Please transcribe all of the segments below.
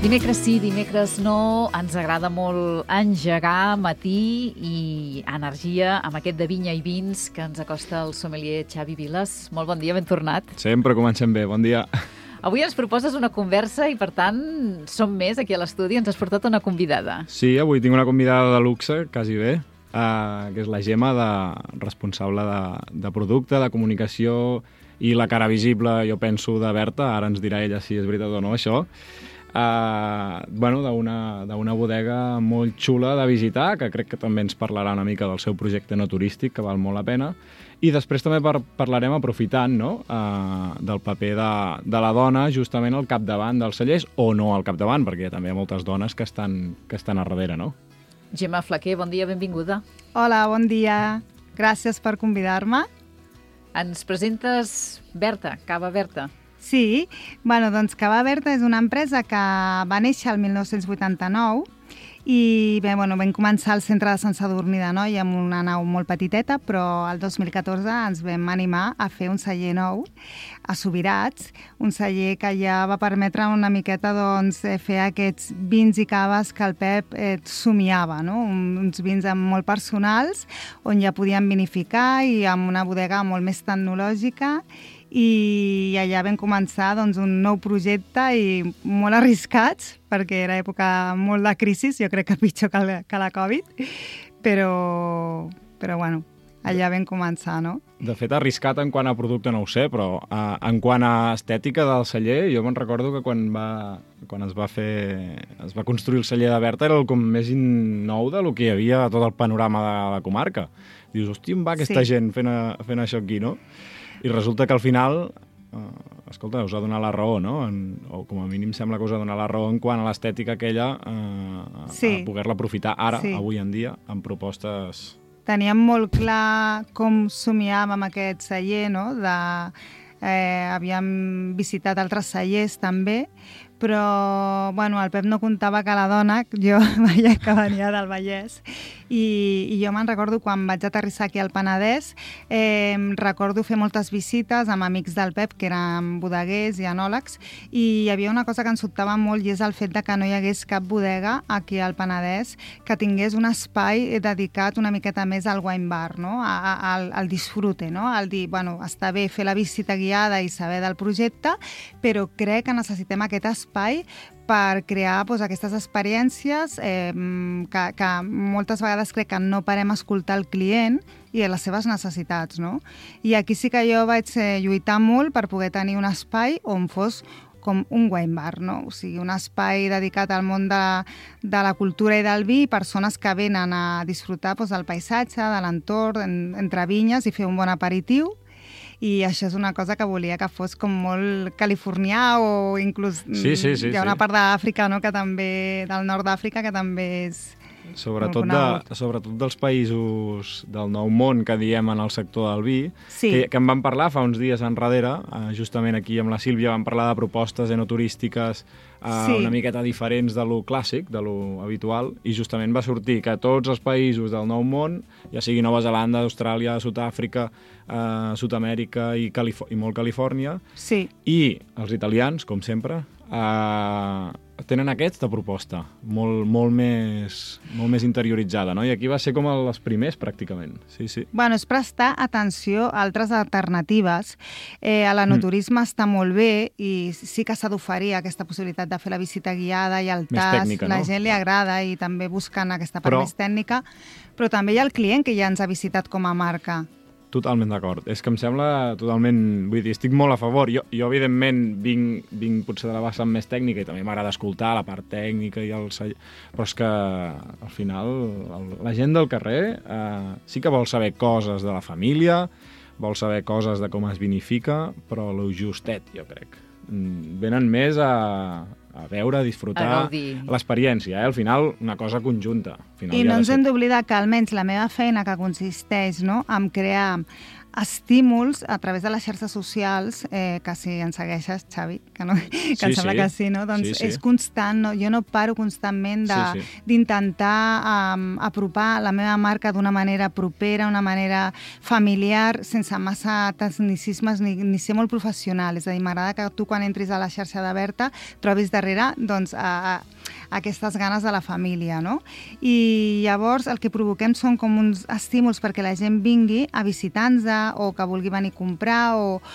Dimecres sí, dimecres no, ens agrada molt engegar matí i energia amb aquest de vinya i vins que ens acosta el sommelier Xavi Viles. Molt bon dia, ben tornat. Sempre comencem bé, bon dia. Avui ens proposes una conversa i, per tant, som més aquí a l'estudi. Ens has portat una convidada. Sí, avui tinc una convidada de luxe, quasi bé, que és la Gemma, responsable de producte, de comunicació i la cara visible, jo penso, de Berta. Ara ens dirà ella si és veritat o no, això. D'una bodega molt xula de visitar, que crec que també ens parlarà una mica del seu projecte no turístic, que val molt la pena. I després també parlarem, aprofitant, no?, del paper de la dona justament al capdavant dels cellers, o no al capdavant, perquè també hi ha moltes dones que estan a darrere, no? Gemma Flaquer, bon dia, benvinguda. Hola, bon dia. Gràcies per convidar-me. Ens presentes Berta, Cava Berta. Sí, doncs Cava Berta és una empresa que va néixer el 1989 i vam començar al centre de Sant Sadurní d'Anoia amb una nau molt petiteta, però el 2014 ens vam animar a fer un celler nou a Subirats, un celler que ja va permetre una miqueta fer aquests vins i caves que el Pep somiava, no? Uns vins molt personals on ja podíem vinificar i amb una bodega molt més tecnològica. I allà vam començar un nou projecte i molt arriscats, perquè era època molt de crisi, jo crec que pitjor que la Covid, però allà vam començar, no? De fet, arriscat en quant a producte no ho sé, però en quant a estètica del celler, jo me'n recordo que quan es va construir el celler de Berta era el com més nou del que hi havia a tot el panorama de la comarca. Dius, hòstia, on va aquesta gent fent això aquí, no? I resulta que al final, escolta, us ha donat la raó, no? O com a mínim sembla que us ha donat la raó en quant a l'estètica aquella, a poder-la aprofitar ara, avui en dia, amb propostes... Teníem molt clar com somiàvem aquest celler, no? Havíem visitat altres cellers també, però el Pep no comptava que la dona, jo veia que venia del Vallès, i jo me'n recordo quan vaig aterrissar aquí al Penedès, recordo fer moltes visites amb amics del Pep, que eren bodeguers i enòlegs, i hi havia una cosa que ens sobtava molt, i és el fet de que no hi hagués cap bodega aquí al Penedès que tingués un espai dedicat una miqueta més al wine bar, no? Al disfrute, no? Al dir, està bé fer la visita guiada i saber del projecte, però crec que necessitem aquest espai per crear aquestes experiències que moltes vegades crec que no parem a escoltar el client i les seves necessitats, no? I aquí sí que jo vaig lluitar molt per poder tenir un espai on fos com un wine bar, no? O sigui, un espai dedicat al món de la cultura i del vi, persones que venen a disfrutar del paisatge, de l'entorn, entre vinyes i fer un bon aperitiu. I això és una cosa que volia que fos com molt californià o inclús sí, hi ha una part d'Àfrica, no?, que també, del nord d'Àfrica, que també és sobretot dels països del nou món que diem en el sector del vi, que en vam parlar fa uns dies enrere, justament aquí amb la Sílvia vam parlar de propostes enoturístiques una miqueta diferents de lo clàssic, de lo habitual, i justament va sortir que tots els països del nou món, ja sigui Nova Zelanda, Austràlia, Sud-àfrica, Sud-amèrica i molt Califòrnia, i els italians, com sempre, tenen aquesta proposta molt més interioritzada, no? I aquí va ser com els primers, pràcticament. Sí. És prestar atenció a altres alternatives. L'enoturisme està molt bé i sí que s'ha d'oferir aquesta possibilitat de fer la visita guiada i el tast. Tècnica, la gent li agrada i també busquen aquesta part més tècnica, però també hi ha el client que ja ens ha visitat com a marca. Totalment d'acord. És que em sembla totalment... Vull dir, estic molt a favor. Jo evidentment, vinc potser de la vessant més tècnica i també m'agrada escoltar la part tècnica i però és que, al final, la gent del carrer sí que vol saber coses de la família, vol saber coses de com es vinifica, però lo justet, jo crec. Venen més a veure, a disfrutar l'experiència. Al final, una cosa conjunta. I no ens hem d'oblidar que almenys la meva feina, que consisteix en crear estímuls a través de les xarxes socials, que si ens segueixes, Xavi, que em sembla que sí, no? Doncs és constant, no? Jo no paro constantment d'intentar apropar la meva marca d'una manera propera, una manera familiar, sense massa tecnicismes ni ser molt professional. És a dir, m'agrada que tu quan entris a la xarxa de Berta trobis darrere doncs, aquestes ganes de la família, no? I llavors el que provoquem són com uns estímuls perquè la gent vingui a visitar-nos o que vulgui venir a comprar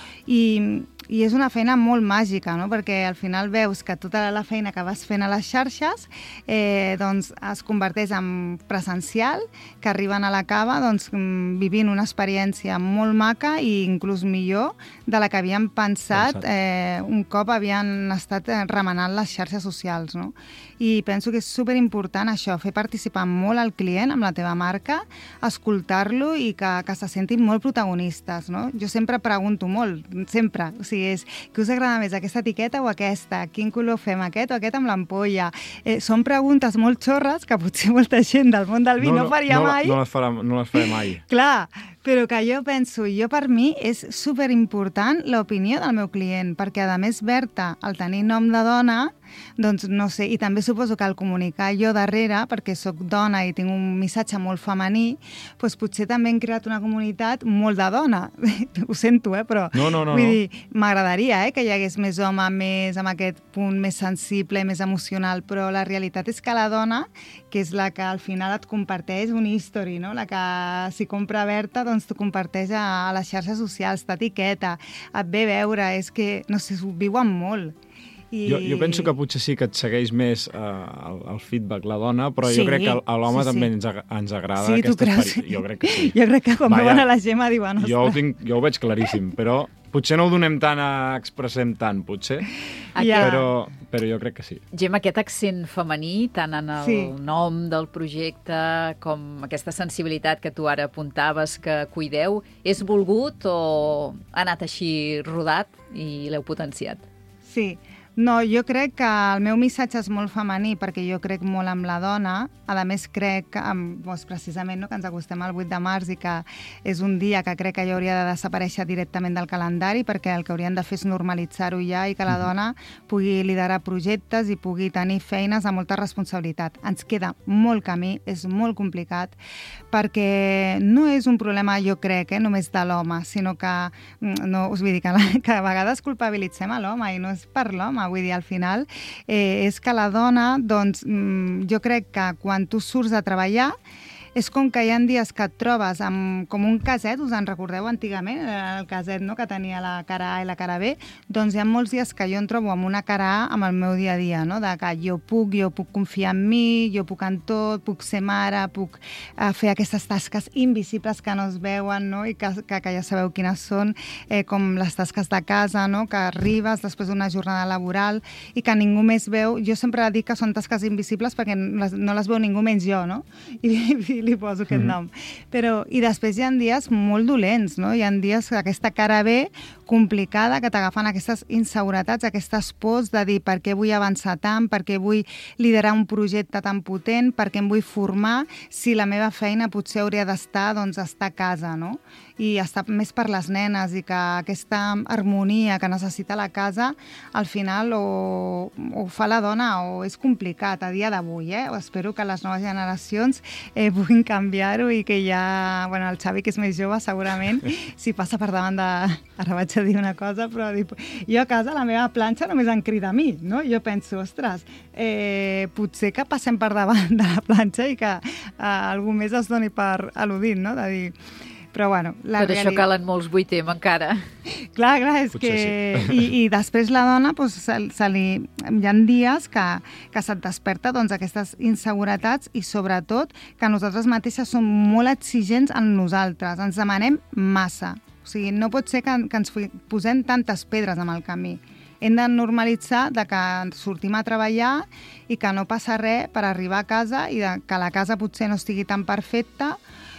i és una feina molt màgica, no? Perquè al final veus que tota la feina que vas fent a les xarxes doncs es converteix en presencial, que arriben a la cava doncs, vivint una experiència molt maca i inclús millor de la que havien pensat un cop havien estat remenant les xarxes socials, no? I penso que és superimportant això, fer participar molt el client amb la teva marca, escoltar-lo i que se sentin molt protagonistes, no? Jo sempre pregunto molt, sempre, o sigui, què us agrada més, aquesta etiqueta o aquesta? Quin color fem, aquest o aquest amb l'ampolla? Són preguntes molt xorres que potser molta gent del món del vi no faria mai. No les faré mai. Clar, però que jo penso, per mi és superimportant l'opinió del meu client, perquè a més Berta, al tenir nom de dona, doncs no sé, i també suposo que al comunicar jo darrere, perquè sóc dona i tinc un missatge molt femení, doncs potser també hem creat una comunitat molt de dona. Ho sento, però vull dir, m'agradaria que hi hagués més home, més amb aquest punt més sensible, més emocional, però la realitat és que la dona, que és la que al final et comparteix un history, no? La que si compra Berta, doncs t'ho comparteix a les xarxes socials, t'etiqueta, et ve a veure, és que, no sé, ho viuen molt. Jo penso que potser sí que et segueix més el feedback la dona, però jo crec que a l'home també ens agrada aquesta experiència. Jo crec que sí. Jo crec que quan veuen a la Gemma diuen... Jo ho veig claríssim, però potser no ho donem tant expressem tant, potser, però jo crec que sí. Gemma, aquest accent femení, tant en el nom del projecte com aquesta sensibilitat que tu ara apuntaves que cuideu, és volgut o ha anat així rodat i l'heu potenciat? Sí. No, jo crec que el meu missatge és molt femení perquè jo crec molt en la dona. A més, crec doncs, precisament que ens acostem al 8 de març i que és un dia que crec que ja hauria de desaparèixer directament del calendari perquè el que haurien de fer és normalitzar-ho ja i que la dona pugui liderar projectes i pugui tenir feines amb molta responsabilitat. Ens queda molt camí, és molt complicat perquè no és un problema, jo crec, només de l'home, sinó que, no, us vull dir que a vegades culpabilitzem a l'home i no és per l'home. Vull dir, al final, és que la dona, doncs, jo crec que quan tu surts a treballar, és com que hi ha dies que et trobes com un caset, us en recordeu antigament, el caset que tenia la cara A i la cara B, doncs hi ha molts dies que jo em trobo amb una cara A amb el meu dia a dia, no? De que jo puc confiar en mi, jo puc en tot, puc ser mare, puc fer aquestes tasques invisibles que no es veuen, no? I que ja sabeu quines són, com les tasques de casa, no? Que arribes després d'una jornada laboral i que ningú més veu. Jo sempre dic que són tasques invisibles perquè no les veu ningú menys jo, no? I li poso aquest nom. I després hi ha dies molt dolents, no? Hi ha dies aquesta cara B complicada que t'agafen aquestes inseguretats, aquestes pors de dir per què vull avançar tant, per què vull liderar un projecte tan potent, per què em vull formar, si la meva feina potser hauria d'estar a casa, no? I estar més per les nenes i que aquesta harmonia que necessita la casa al final o fa la dona o és complicat a dia d'avui, Espero que les noves generacions puguin canviar-ho i que ja, bueno, el Xavi, que és més jove, segurament, si passa per davant de... Ara vaig a dir una cosa, però jo a casa la meva planxa només em crida a mi, no? Jo penso, ostres, potser que passem per davant de la planxa i que algú més es doni per al·ludit, no? De dir... Però, bueno, per això calen molts 8M encara. Clar, és potser que... Sí. I després la dona, doncs, hi ha dies que se't desperta aquestes inseguretats i, sobretot, que nosaltres mateixes som molt exigents en nosaltres. Ens demanem massa. O sigui, no pot ser que ens posem tantes pedres en el camí. Hem de normalitzar que sortim a treballar i que no passa res per arribar a casa i que la casa potser no estigui tan perfecta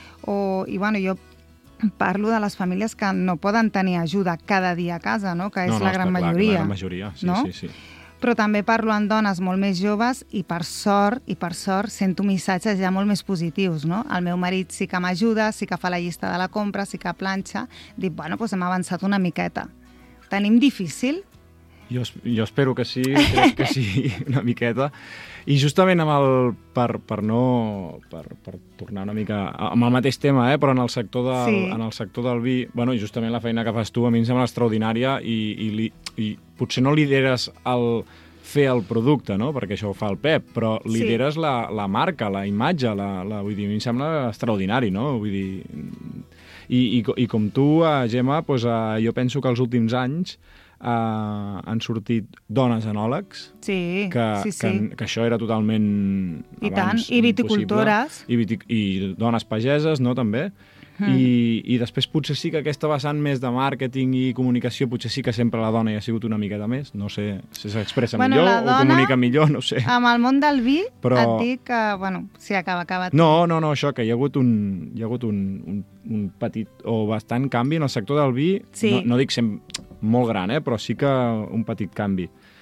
i, bueno, jo parlo de les famílies que no poden tenir ajuda cada dia a casa, no? Que és la gran majoria. La gran majoria, sí, no? Sí. però també parlo amb dones molt més joves i per sort, sento missatges ja molt més positius, no? El meu marit sí que m'ajuda, sí que fa la llista de la compra, sí que planxa. Dic, bueno, doncs hem avançat una miqueta. Tenim difícil? Jo espero que sí, crec que sí, una miqueta. I justament per tornar una mica amb el mateix tema, però en el sector del vi, bueno, i justament la feina que fas tu a mi em sembla extraordinària i potser no lideres fer el producte, no? Perquè això ho fa el Pep, però lideres la marca, la imatge, vull dir, a mi em sembla extraordinari, no? Vull dir, i com tu, Gemma, doncs, jo penso que els últims anys han sortit dones enòlegs, que això era totalment i tant, i viticultores i dones pageses, no, també. I després potser sí que aquesta vessant més de màrqueting i comunicació, potser sí que sempre la dona hi ha sigut una miqueta més, no sé si s'expressa millor o comunica millor, no sé. Amb el món del vi et dic que, bueno, sí, acaba. No, això, que hi ha hagut un petit o bastant canvi en el sector del vi, no dic sempre molt gran, però sí que un petit canvi.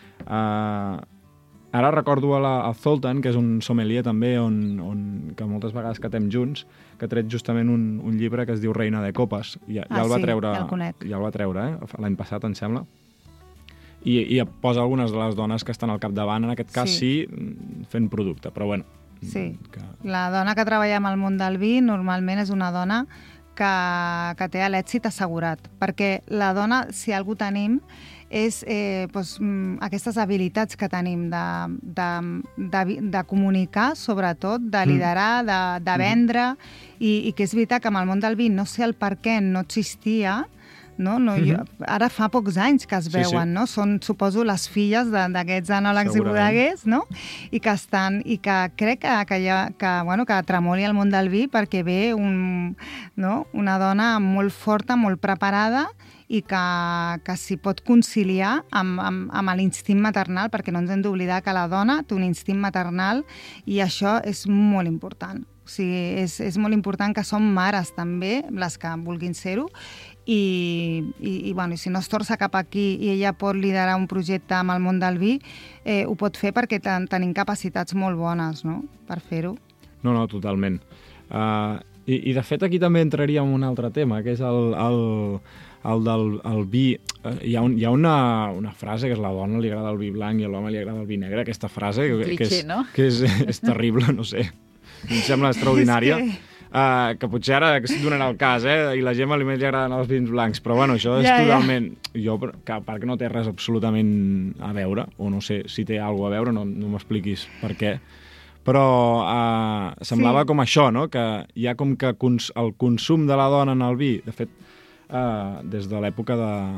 Ara recordo el Zoltan, que és un sommelier també, que moltes vegades catem junts, que ha tret justament un llibre que es diu Reina de Copes. Ja el va treure l'any passat, em sembla. I posa algunes de les dones que estan al capdavant, en aquest cas sí, fent producte, però bueno. Sí, la dona que treballa en el món del vi normalment és una dona que té l'èxit assegurat, perquè la dona, si algú tenim, és aquestes habilitats que tenim de comunicar, sobretot, de liderar, de vendre, i que és veritat que amb el món del vi no sé el per què no existia, no? Ara fa pocs anys que es veuen, no? Són, suposo, les filles d'aquests enòlegs i bodeguers, no? I que crec que tremoli el món del vi perquè ve una dona molt forta, molt preparada, i que s'hi pot conciliar amb l'instint maternal, perquè no ens hem d'oblidar que la dona té un instint maternal i això és molt important. O sigui, és molt important que som mares també, les que vulguin ser-ho, i si no es torça cap aquí i ella pot liderar un projecte amb el món del vi, ho pot fer perquè tenim capacitats molt bones, no?, per fer-ho. No, totalment. I de fet aquí també entraria en un altre tema, que és el del vi. Hi ha una frase que és la dona li agrada el vi blanc i a l'home li agrada el vi negre, aquesta frase que és terrible, no sé, em sembla extraordinària, que potser ara es donarà el cas, i la Gemma li agraden els vins blancs, però bueno, això és totalment... Jo, perquè no té res absolutament a veure, o no sé si té alguna a veure, no m'expliquis per què, però semblava com això, no?, que hi ha com que el consum de la dona en el vi, de fet, des de l'època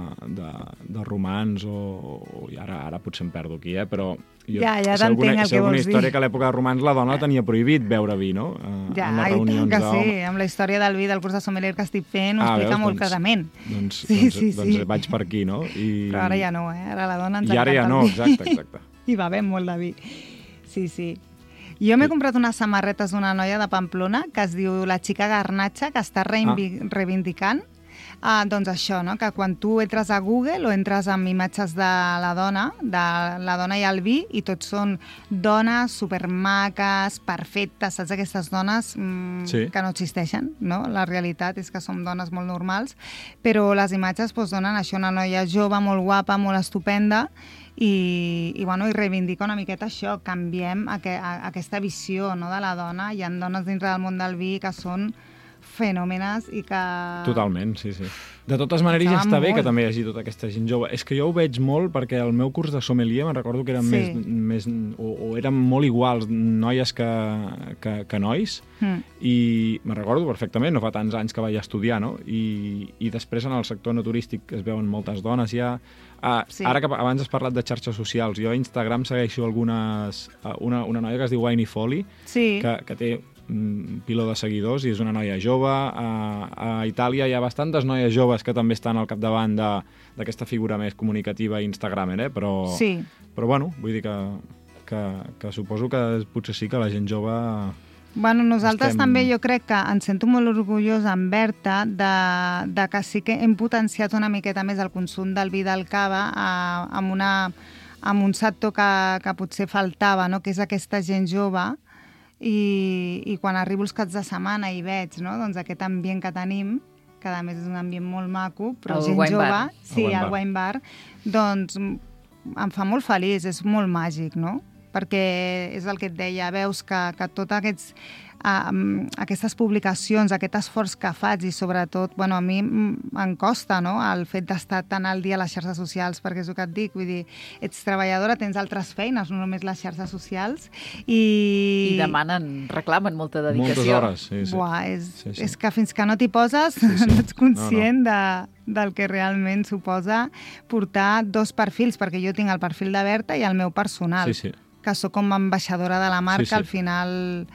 de romans, i ara potser em perdo aquí, però ja t'entenc el que vols dir. Història que a l'època de romans la dona tenia prohibit beure vi, no? Ja, i tant que sí, amb la història del vi del curs de sommelier que estic fent ho explica molt clarament. Doncs vaig per aquí, no? Però ara ja no, ara la dona ens encanta. I ara ja no, exacte. I va bé molt de vi. Sí. Jo m'he comprat unes samarretes d'una noia de Pamplona que es diu La Xica Garnatxa, que està reivindicant doncs això, no?, que quan tu entres a Google o entres amb imatges de la dona i el vi, i tots són dones supermaques, perfectes, saps, aquestes dones que no existeixen, no? La realitat és que som dones molt normals, però les imatges donen això, una noia jove, molt guapa, molt estupenda, i reivindica una miqueta això, canviem aquesta visió, no?, de la dona. Hi ha dones dintre del món del vi que són fenòmenes i que... Totalment, sí. De totes maneres, ja està bé que també hi hagi tota aquesta gent jove. És que jo ho veig molt perquè el meu curs de sommelier me'n recordo que eren més o eren molt iguals noies que nois, i me'n recordo perfectament, no fa tants anys que vaig estudiar, no? I després en el sector no turístic es veuen moltes dones ja. Ara que abans has parlat de xarxes socials, jo a Instagram segueixo una noia que es diu Wine Folly, que té piló de seguidors i és una noia jove. A Itàlia hi ha bastantes noies joves que també estan al capdavant d'aquesta figura més comunicativa i instagramer, però bueno, vull dir que suposo que potser sí que la gent jove... Bueno, nosaltres també jo crec que ens sento molt orgullosa en Berta de que sí que hem potenciat una miqueta més el consum del vi del cava amb amb un sector que potser faltava, no? Que és aquesta gent jove, i quan arribo els caps de setmana i veig, no? Doncs aquest ambient que tenim, que a més és un ambient molt maco, però gent jove, sí, al wine bar, doncs em fa molt feliç, és molt màgic, no? Perquè és el que et deia, veus que tots aquestes publicacions, aquest esforç que faig, i sobretot, bueno, a mi em costa, no?, el fet d'estar tan al dia a les xarxes socials, perquè és el que et dic, vull dir, ets treballadora, tens altres feines, no només les xarxes socials, i reclamen molta dedicació. Moltes hores, sí. Buah, és que fins que no t'hi poses no ets conscient del que realment suposa portar dos perfils, perquè jo tinc el perfil de Berta i el meu personal, que sóc com ambaixadora de la marca, al final.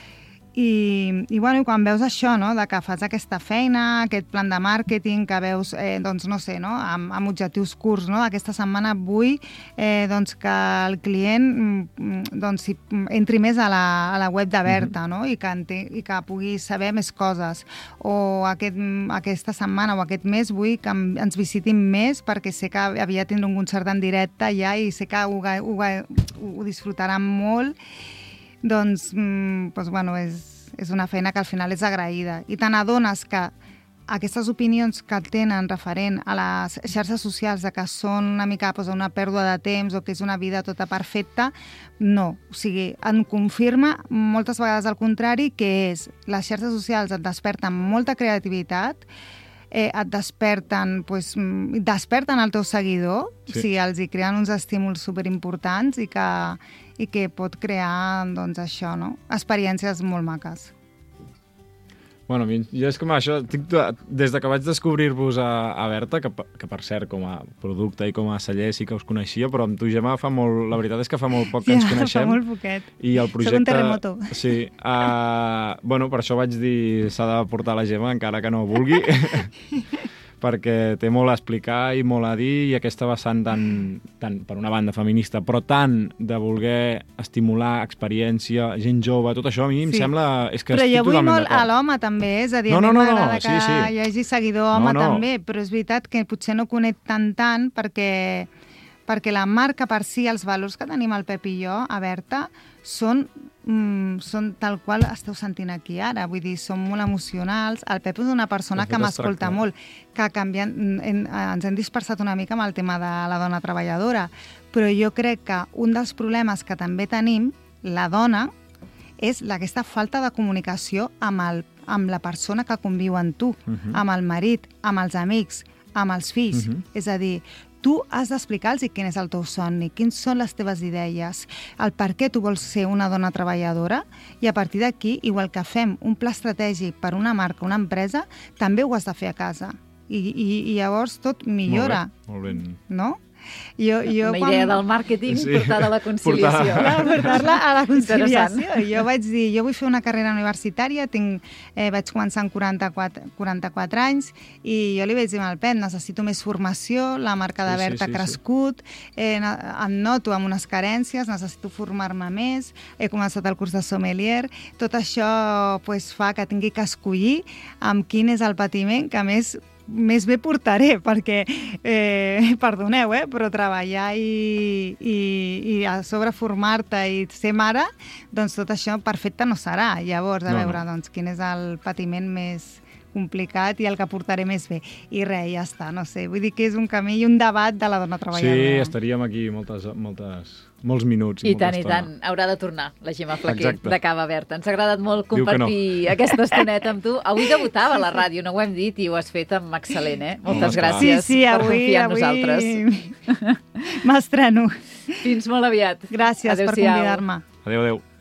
I quan veus això, no?, de que fas aquesta feina, aquest plan de màrqueting, que veus, doncs no sé, no?, amb objectius curts, no?, aquesta setmana vull doncs que el client doncs entri més a la web de Berta, no?, i que pugui saber més coses, o aquesta setmana o aquest mes vull que ens visitin més, perquè sé que havia tindre un concert en directe ja i sé que ho disfrutaran molt. Doncs bueno, és una feina que al final és agraïda. I te n'adones que aquestes opinions que tenen referent a les xarxes socials, de que són una mica una pèrdua de temps o que és una vida tota perfecta, no. O sigui, em confirma moltes vegades al contrari, que les xarxes socials et desperten molta creativitat, et desperten el teu seguidor, o sigui, els hi creen uns estímuls superimportants i que pot crear, doncs, això, no?, experiències molt maques. Bueno, jo és com això, des de que vaig descobrir-vos a Berta, que per cert, com a producte i com a celler sí que us coneixia, però amb tu, Gemma, la veritat és que fa molt poc que ens coneixem. Fa molt poquet. I el projecte... Soc un terremoto. Sí. Bueno, per això vaig dir s'ha de portar la Gemma, encara que no vulgui, perquè té molt a explicar i molt a dir, i aquesta vessant tant per una banda feminista, però tant de voler estimular experiència, gent jove, tot això a mi em sembla... Però jo vull molt a l'home també, és a dir, a mi m'agrada que hi hagi seguidor home també, però és veritat que potser no connecten tant perquè la marca per si, els valors que tenim el Pep i jo a Berta, són tal qual esteu sentint aquí ara, vull dir, són molt emocionals. El Pep és una persona que m'escolta molt, que ens hem dispersat una mica amb el tema de la dona treballadora, però jo crec que un dels problemes que també tenim, la dona, és aquesta falta de comunicació amb la persona que conviu amb tu, amb el marit, amb els amics, amb els fills. És a dir, tu has d'explicar-los quin és el teu somni, quines són les teves idees, el per què tu vols ser una dona treballadora, i a partir d'aquí, igual que fem un pla estratègic per una marca, una empresa, també ho has de fer a casa. I llavors tot millora. Molt bé. No? Una idea del màrqueting portada a la conciliació. Portar-la a la conciliació. Jo vaig dir, jo vull fer una carrera universitària, vaig començar amb 44 anys, i jo li vaig dir al Pep, necessito més formació, la marca de Berta ha crescut, em noto amb unes carències, necessito formar-me més, he començat el curs de sommelier, tot això fa que tingui que escollir amb quin és el patiment que més bé portaré, perquè, perdoneu, però treballar i a sobre formar-te i ser mare, doncs tot això perfecte no serà. Llavors, a veure, doncs, quin és el patiment més complicat i el que portaré més bé. I res, ja està, no sé. Vull dir que és un camí i un debat de la dona treballadora. Sí, estaríem aquí molts minuts. I tant. Haurà de tornar la Gemma Flaquer de Cava Berta. Ens ha agradat molt compartir aquesta estoneta amb tu. Avui debutava a la ràdio, no ho hem dit, i ho has fet amb excel·lent, eh? Moltes gràcies per confiar en nosaltres. M'estreno. Fins molt aviat. Gràcies per convidar-me. Adéu.